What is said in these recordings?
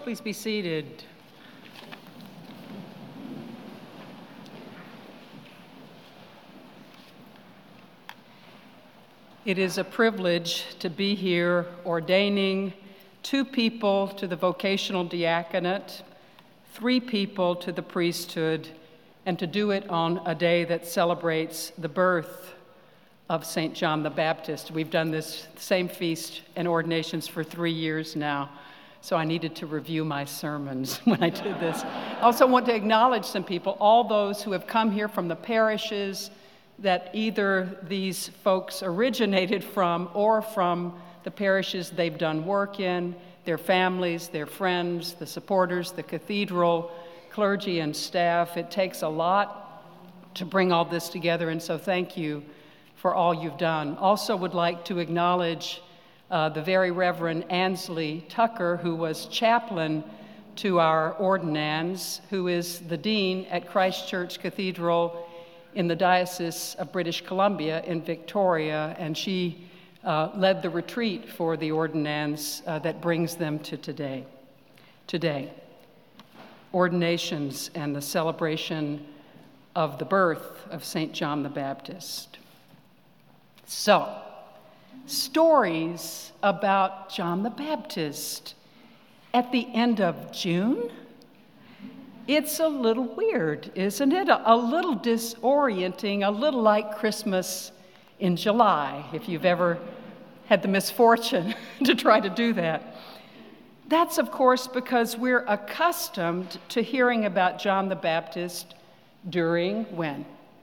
Please be seated. It is a privilege to be here ordaining 2 people to the vocational diaconate, 3 people to the priesthood, and to do it on a day that celebrates the birth of St. John the Baptist. We've done this same feast and ordinations for 3 years now, so I needed to review my sermons when I did this. I also want to acknowledge some people, all those who have come here from the parishes that either these folks originated from or from the parishes they've done work in, their families, their friends, the supporters, the cathedral, clergy and staff. It takes a lot to bring all this together, and so thank you for all you've done. Also would like to acknowledge the very Reverend Ansley Tucker, who was chaplain to our ordinands, who is the dean at Christ Church Cathedral in the Diocese of British Columbia in Victoria, and she led the retreat for the ordinands that brings them to today. Ordinations and the celebration of the birth of St. John the Baptist. So, stories about John the Baptist at the end of June? It's a little weird, isn't it? A little disorienting, a little like Christmas in July, if you've ever had the misfortune to try to do that. That's, of course, because we're accustomed to hearing about John the Baptist during when?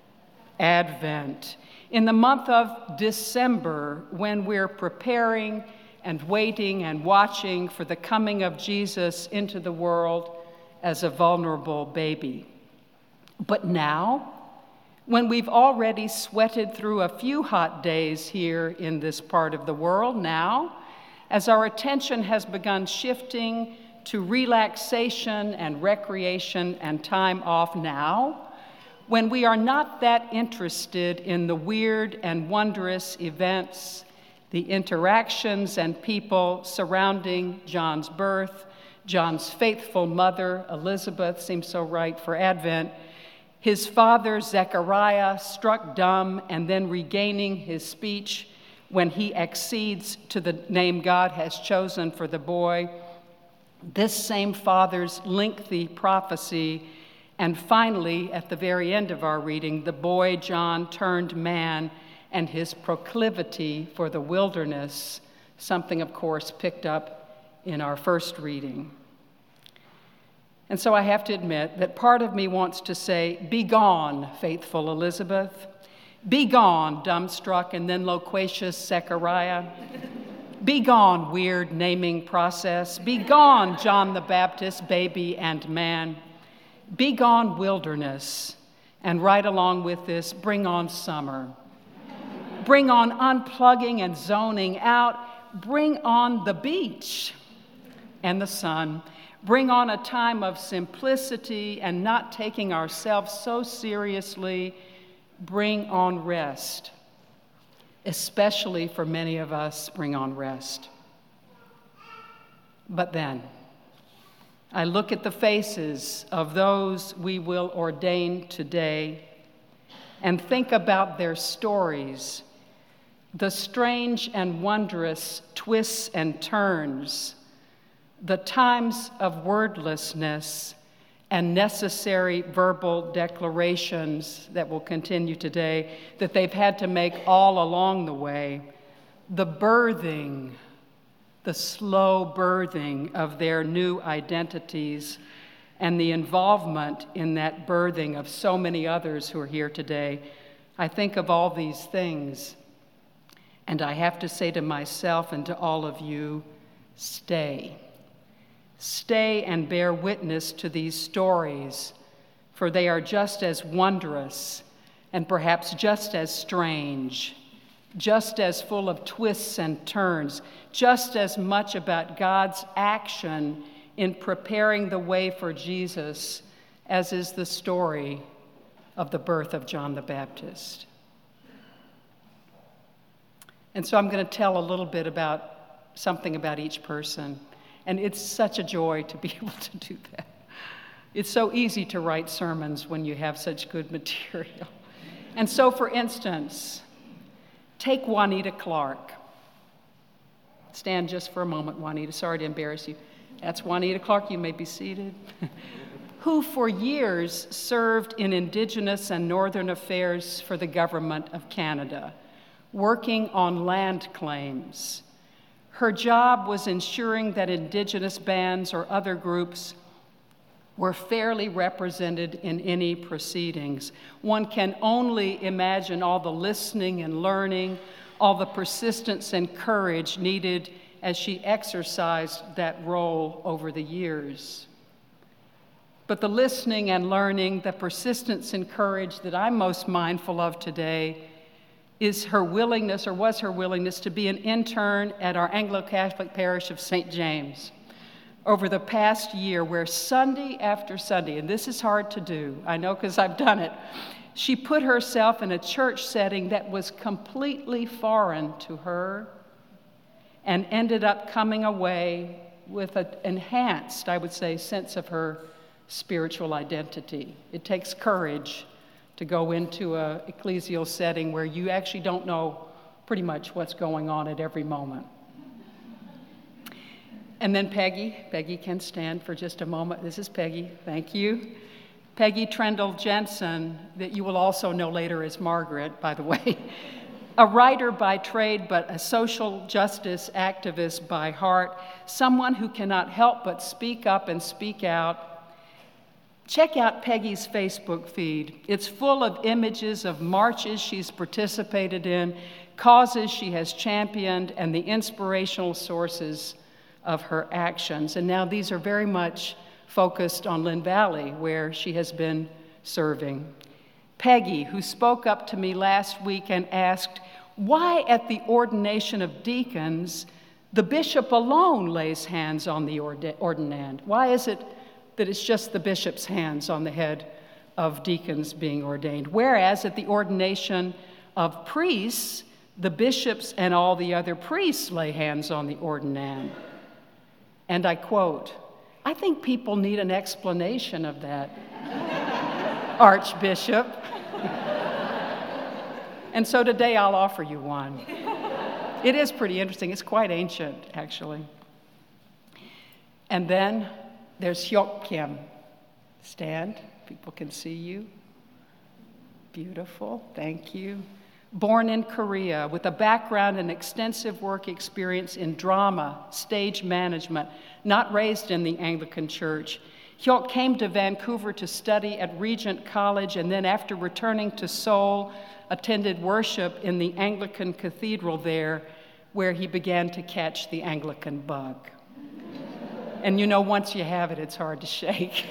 Advent. In the month of December, when we're preparing and waiting and watching for the coming of Jesus into the world as a vulnerable baby. But now, when we've already sweated through a few hot days here in this part of the world, now, as our attention has begun shifting to relaxation and recreation and time off now, when we are not that interested in the weird and wondrous events, the interactions and people surrounding John's birth, John's faithful mother, Elizabeth, seems so right for Advent, his father, Zechariah, struck dumb and then regaining his speech when he accedes to the name God has chosen for the boy, this same father's lengthy prophecy, and finally, at the very end of our reading, the boy John turned man and his proclivity for the wilderness, something, of course, picked up in our first reading. And so I have to admit that part of me wants to say, "Be gone, faithful Elizabeth. Be gone, dumbstruck and then loquacious Zechariah. Be gone, weird naming process. Be gone, John the Baptist, baby and man. Be gone, wilderness. And right along with this, bring on summer. Bring on unplugging and zoning out. Bring on the beach and the sun. Bring on a time of simplicity and not taking ourselves so seriously. Bring on rest. Especially for many of us, bring on rest." But then, I look at the faces of those we will ordain today and think about their stories, the strange and wondrous twists and turns, the times of wordlessness and necessary verbal declarations that will continue today that they've had to make all along the way, the birthing, the slow birthing of their new identities, and the involvement in that birthing of so many others who are here today. I think of all these things, and I have to say to myself and to all of you, stay. Stay and bear witness to these stories, for they are just as wondrous and perhaps just as strange, just as full of twists and turns, just as much about God's action in preparing the way for Jesus as is the story of the birth of John the Baptist. And so I'm going to tell a little bit about something about each person. And it's such a joy to be able to do that. It's so easy to write sermons when you have such good material. And so, for instance, take Juanita Clark. Stand just for a moment, Juanita. Sorry to embarrass you. That's Juanita Clark. You may be seated. Who for years served in Indigenous and Northern affairs for the government of Canada, working on land claims. Her job was ensuring that Indigenous bands or other groups were fairly represented in any proceedings. One can only imagine all the listening and learning, all the persistence and courage needed as she exercised that role over the years. But the listening and learning, the persistence and courage that I'm most mindful of today is her willingness, or was her willingness, to be an intern at our Anglo-Catholic parish of St. James over the past year, where Sunday after Sunday, and this is hard to do, I know because I've done it, she put herself in a church setting that was completely foreign to her and ended up coming away with an enhanced, I would say, sense of her spiritual identity. It takes courage to go into an ecclesial setting where you actually don't know pretty much what's going on at every moment. And then Peggy can stand for just a moment. This is Peggy, thank you. Peggy Trendle Jensen, that you will also know later as Margaret, by the way. A writer by trade, but a social justice activist by heart, someone who cannot help but speak up and speak out. Check out Peggy's Facebook feed. It's full of images of marches she's participated in, causes she has championed, and the inspirational sources of her actions. And now these are very much focused on Lynn Valley, where she has been serving. Peggy, who spoke up to me last week and asked, why at the ordination of deacons, the bishop alone lays hands on the ordinand? Why is it that it's just the bishop's hands on the head of deacons being ordained, whereas at the ordination of priests, the bishops and all the other priests lay hands on the ordinand? And I quote, I think people need an explanation of that, Archbishop. And so today I'll offer you one. It is pretty interesting. It's quite ancient, actually. And then there's Hyok Kim. Stand, people can see you. Beautiful, thank you. Born in Korea with a background and extensive work experience in drama, stage management, not raised in the Anglican Church. Hyok came to Vancouver to study at Regent College, and then after returning to Seoul, attended worship in the Anglican Cathedral there, where he began to catch the Anglican bug. And you know, once you have it, it's hard to shake.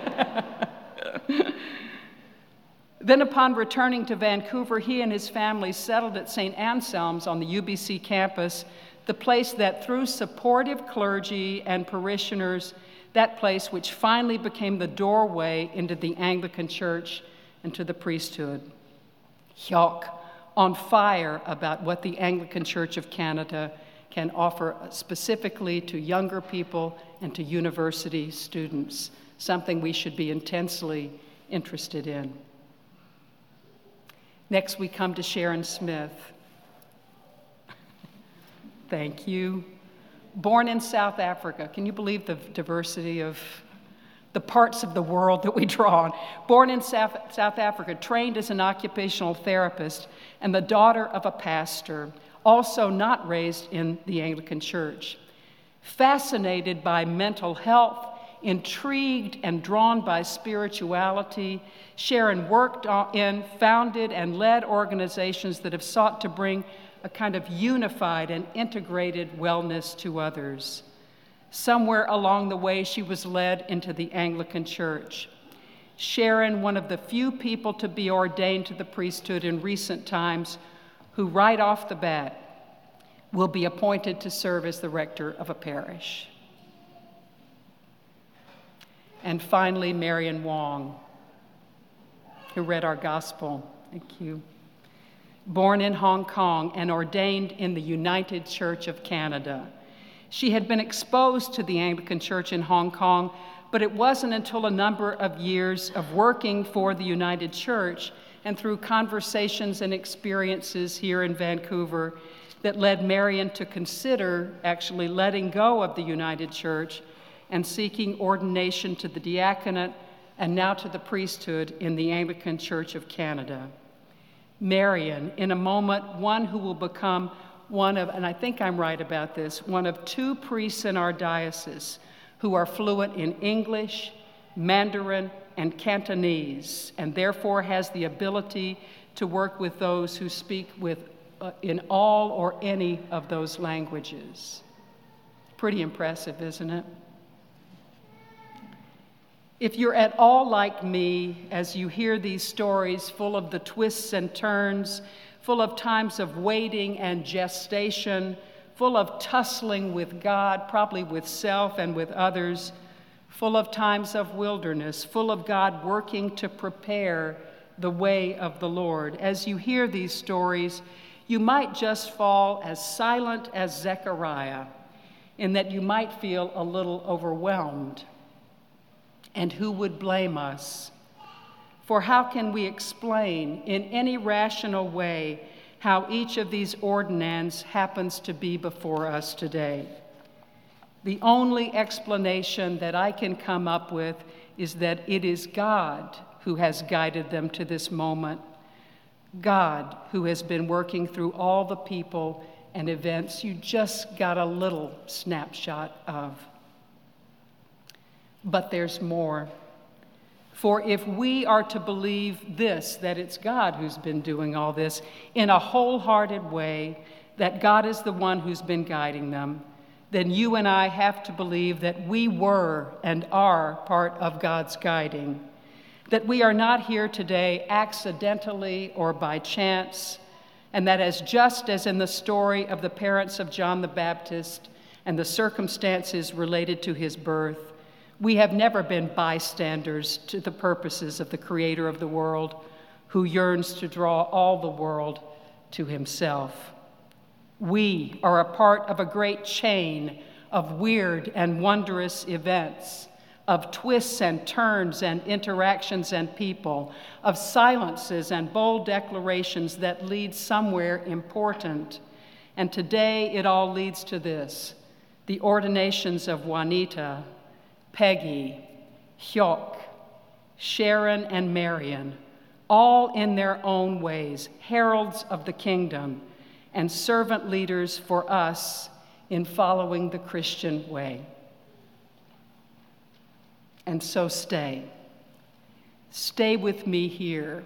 Then upon returning to Vancouver, he and his family settled at St. Anselm's on the UBC campus, the place that through supportive clergy and parishioners, that place which finally became the doorway into the Anglican Church and to the priesthood. Hyok, on fire about what the Anglican Church of Canada can offer specifically to younger people and to university students, something we should be intensely interested in. Next, we come to Sharon Smith. Thank you. Born in South Africa. Can you believe the diversity of the parts of the world that we draw on? Born in South Africa, trained as an occupational therapist, and the daughter of a pastor, also not raised in the Anglican Church. Fascinated by mental health, intrigued and drawn by spirituality, Sharon worked in, founded, and led organizations that have sought to bring a kind of unified and integrated wellness to others. Somewhere along the way, she was led into the Anglican Church. Sharon, one of the few people to be ordained to the priesthood in recent times, who right off the bat will be appointed to serve as the rector of a parish. And finally, Marion Wong, who read our gospel. Thank you. Born in Hong Kong and ordained in the United Church of Canada. She had been exposed to the Anglican Church in Hong Kong, but it wasn't until a number of years of working for the United Church and through conversations and experiences here in Vancouver that led Marion to consider actually letting go of the United Church and seeking ordination to the diaconate and now to the priesthood in the Anglican Church of Canada. Marion, in a moment, one who will become one of, and I think I'm right about this, one of 2 priests in our diocese who are fluent in English, Mandarin, and Cantonese, and therefore has the ability to work with those who speak in all or any of those languages. Pretty impressive, isn't it? If you're at all like me, as you hear these stories full of the twists and turns, full of times of waiting and gestation, full of tussling with God, probably with self and with others, full of times of wilderness, full of God working to prepare the way of the Lord. As you hear these stories, you might just fall as silent as Zechariah, in that you might feel a little overwhelmed. And who would blame us? For how can we explain in any rational way how each of these ordinands happens to be before us today? The only explanation that I can come up with is that it is God who has guided them to this moment. God who has been working through all the people and events you just got a little snapshot of. But there's more. For if we are to believe this, that it's God who's been doing all this in a wholehearted way, that God is the one who's been guiding them, then you and I have to believe that we were and are part of God's guiding, that we are not here today accidentally or by chance, and that just as in the story of the parents of John the Baptist and the circumstances related to his birth, we have never been bystanders to the purposes of the Creator of the world, who yearns to draw all the world to himself. We are a part of a great chain of weird and wondrous events, of twists and turns and interactions and people, of silences and bold declarations that lead somewhere important. And today it all leads to this: the ordinations of Juanita, Peggy, Hyok, Sharon, and Marion, all in their own ways, heralds of the kingdom and servant leaders for us in following the Christian way. And so stay with me here,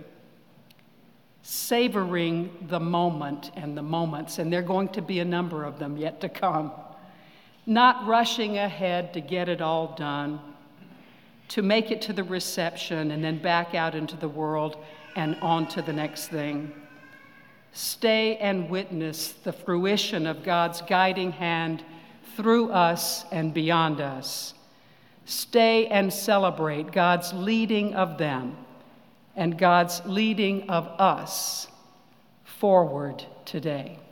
savoring the moment and the moments, and there are going to be a number of them yet to come. Not rushing ahead to get it all done, to make it to the reception and then back out into the world and on to the next thing. Stay and witness the fruition of God's guiding hand through us and beyond us. Stay and celebrate God's leading of them and God's leading of us forward today.